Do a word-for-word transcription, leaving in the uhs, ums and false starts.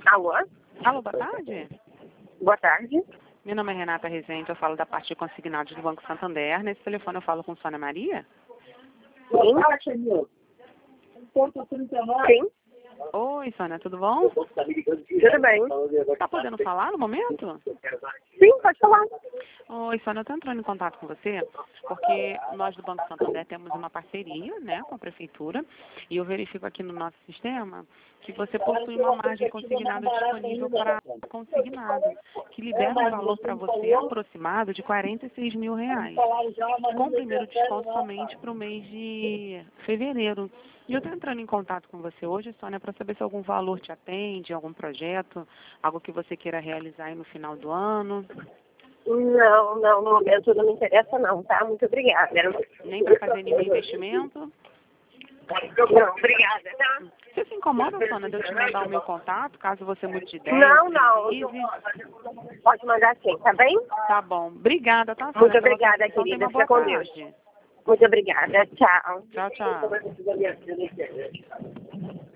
Alô? Alô, boa tarde. Boa tarde. Meu nome é Renata Rezende, eu falo da parte de consignados do Banco Santander. Nesse telefone eu falo com Sônia Maria? Sim. Sim. Oi, Sônia, tudo bom? Tudo bem. Tá podendo falar no momento? Sim, pode falar. Oi, Sônia, eu estou entrando em contato com você porque nós do Banco Santander temos uma parceria, né, com a Prefeitura, e eu verifico aqui no nosso sistema que você possui uma margem consignada disponível para consignado, que libera um valor para você aproximado de quarenta e seis mil reais, com o primeiro desconto somente para o mês de fevereiro. E eu estou entrando em contato com você hoje, Sônia, para saber se algum valor te atende, algum projeto, algo que você queira realizar aí no final do ano. Não, não, no momento não me interessa não, tá? Muito obrigada. Nem para fazer nenhum investimento? Não, obrigada, tá? Você se incomoda, Sônia, de eu te mandar o meu contato, caso você mude de ideia? Não, não. precise? Pode mandar sim, tá bem? Tá bom. Obrigada, tá, Sônia? Muito pela obrigada, atenção. querida. Tenha uma Fica boa com Deus. tarde. Muito obrigada. Tchau. Tchau, tchau.